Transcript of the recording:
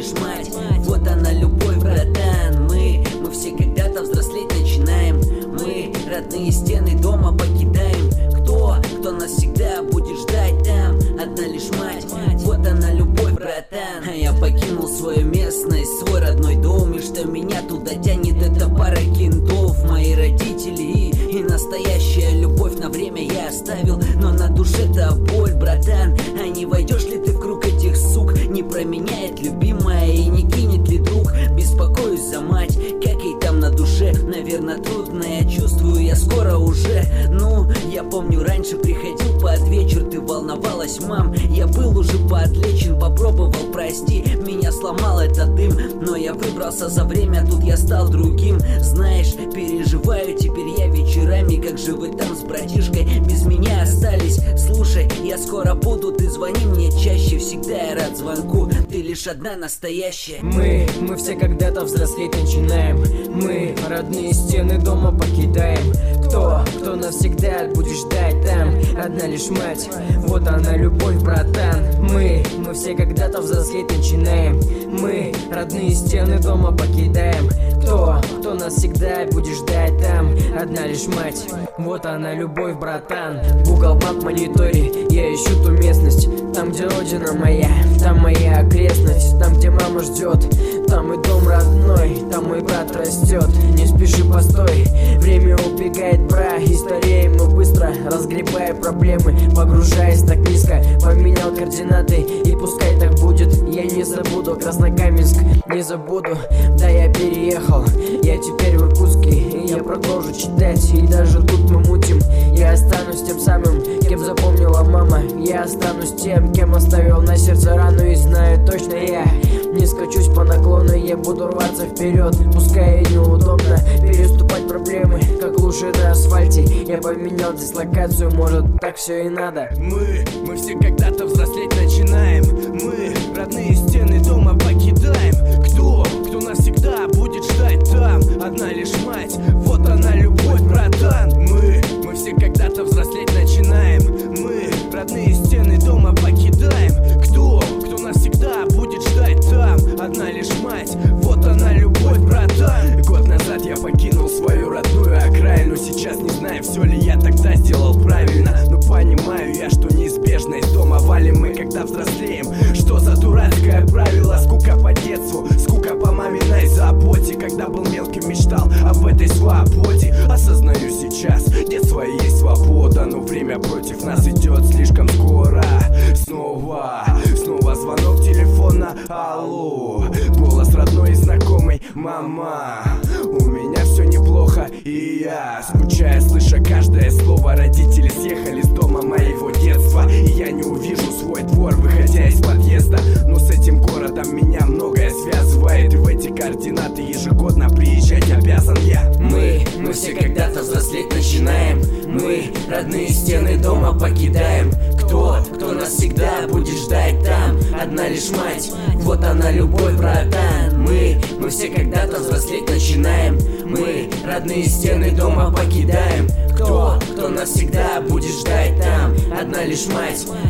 лишь мать. Вот она любовь, братан. Мы все когда-то взрослеть начинаем. Мы родные стены дома покидаем. Кто нас всегда будет ждать там? Одна лишь мать. Вот она любовь, братан. А я покинул свою местность, свой родной дом. И что меня туда тянет, это пара кентов. Мои родители и настоящая любовь на время я оставил. Но на душе-то боль, братан. А не войдешь ли ты в круг этих сук? Не променяет любимая и не кинет ли друг? Беспокоюсь за мать, как ей там на душе. Наверное, трудно, я чувствую, я скоро уже. Ну, я помню, раньше приходил под вечер, ты волновалась, мам. Я был уже подлечен, попробовал, прости. Меня сломал этот дым, но я выбрался за время, тут я стал другим. Знаешь, переживаю теперь я вечерами, как же вы там с братишкой без меня остались. Слушай, я скоро буду, ты звони мне чаще. Всегда я рад звонку, ты лишь одна настоящая. Мы все когда-то взрослеть начинаем. Мы родные стены дома покидаем. Кто навсегда будет ждать там? Одна лишь мать, вот она любовь, братан. Мы все когда-то взрослеть начинаем. Мы родные стены дома покидаем. Кто нас всегда будет ждать там? Одна лишь мать, вот она любовь, братан. Google Map мониторе я ищу ту местность. Там, где родина моя, там моя окрестность. Там, где мама ждет, там и дом родной. Там мой брат растет, не спеши, постой. Время убегает, бра, и стареем мы быстро, разгребая проблемы, погружаясь так низко. Поменял координаты, и пускай так будет. Я не забуду Краснокаменск, не забуду. Да, я переехал, я теперь в Иркутске, и я продолжу читать. И даже тут мы мутим. Я останусь тем самым, кем запомнила мама. Я останусь тем, кем оставил на сердце рану. И знаю точно, я не скачусь по наклону. Я буду рваться вперед, пускай и неудобно переступать проблемы, как лужи на асфальте. Я поменял дислокацию, может так все и надо. Мы все когда-то взрослеть начинаем. Мы родные стены дома покидаем. Кто нас всегда будет ждать там? Одна лишь мать, вот она любовь, братан. Мы все когда-то взрослеть начинаем. Мы родные стены дома покидаем. Кто нас всегда будет ждать там? Одна лишь мать, вот она любовь, братан. Год назад я покинул свою родную окраину. Сейчас не знаю, все ли я тогда сделал правильно, но понимаю я, что неизбежно из дома валим мы, когда взрослеем. Что за дурацкое правило? Скука по детству, скука по маминой заботе. Когда был мелким, мечтал об этой свободе. Осознаю сейчас, детство и есть свобода, но время против нас идет слишком скоро. Снова звонок телефона, алло. Голос родной и знакомый, мама. У меня все неплохо, и я скучаю, слыша каждое слово. Родители съехали с дома моего детства, и я не увижу свой двор, выходя из подъезда. Но с этим городом меня многое связывает, и в эти координаты ежегодно приезжать обязан я. Мы все когда-то взрослеть начинаем. Мы родные стены дома покидаем. Кто нас всегда будет ждать там? Одна лишь мать, вот она любовь, братан. Мы все когда-то взрослеть начинаем. Мы родные стены дома покидаем. Кто нас всегда будет ждать там? Одна лишь мать,